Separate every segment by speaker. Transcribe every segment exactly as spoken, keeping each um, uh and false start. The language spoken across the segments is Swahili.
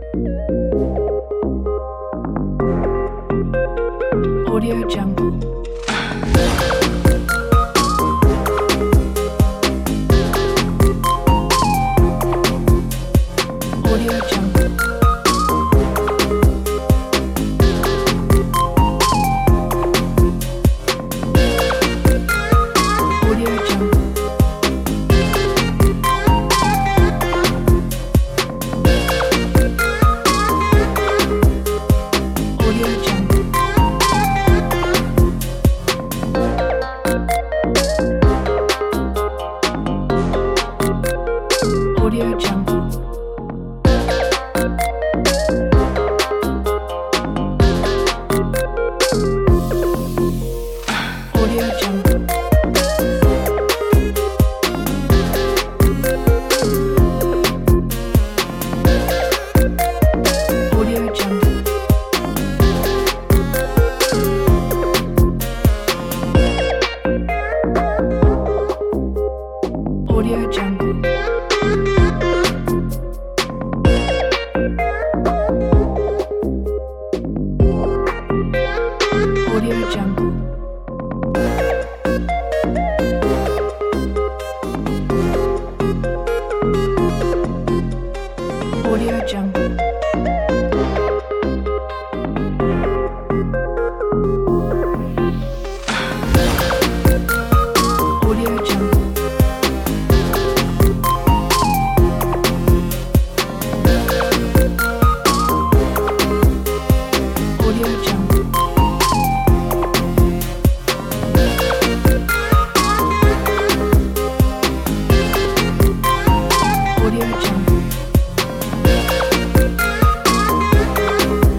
Speaker 1: Audio Jungle. Audio Jungle. Audio Jungle. Audio Jungle. Audio Jungle. Audio Jungle. Audio Jungle. Audio Jungle. Audio Jungle. Audio Jungle. Audio Jungle. Audio Jungle. Audio Jungle.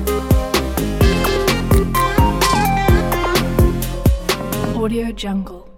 Speaker 1: Audio Jungle.